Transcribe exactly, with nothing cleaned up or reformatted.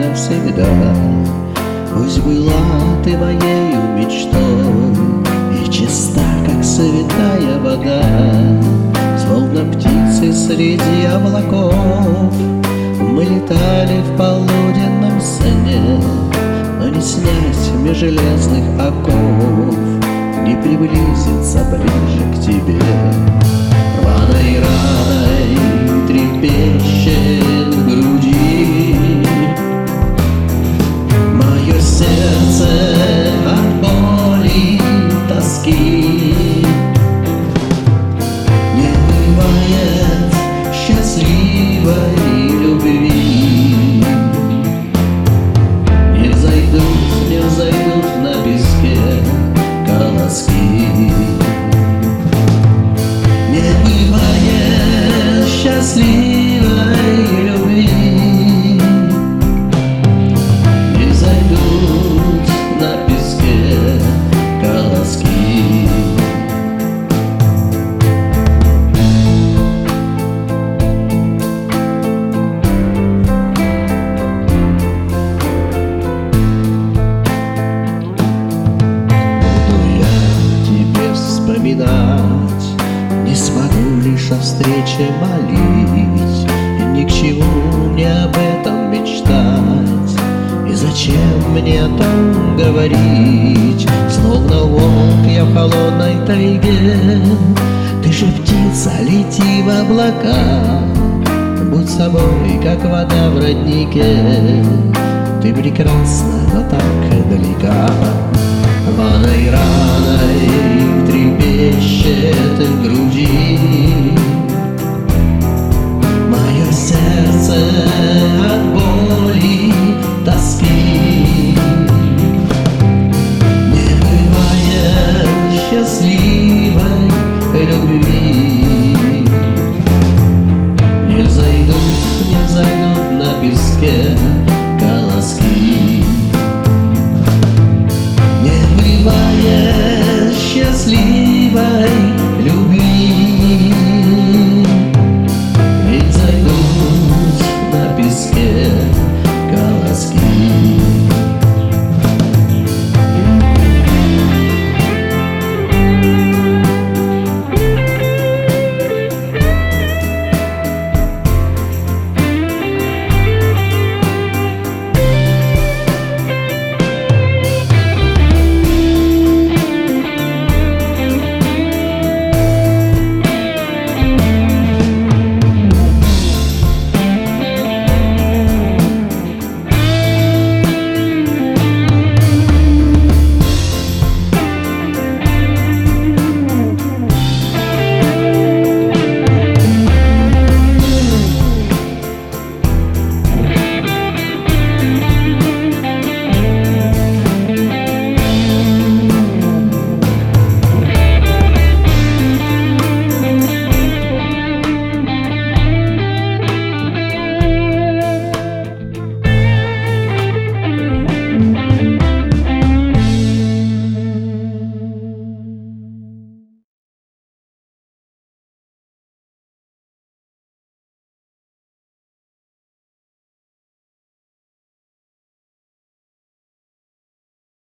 навсегда. Пусть была ты моею мечтой и чиста, как святая вода, словно птицы среди облаков. Мы летали в полуденном сне, но не снять меж железных оков, не приблизиться ближе к тебе. Рваной раной трепещет в груди мое сердце от боли, тоски. Не бывает счастливой любви. Не зайдут, не зайдут на песке колоски. Не бывает счастливой любви. Не зайдут на песке колоски. Не смогу лишь о встрече молить, и ни к чему мне об этом мечтать. И зачем мне о том говорить? Словно волк я в холодной тайге. Ты же птица, лети в облака, будь собой, как вода в роднике. Ты прекрасна, но так далека. Рваной раной трепещет в груди мое сердце от боли, тоски. Не бывает счастливой любви. Не зайдут, не зайдут на песке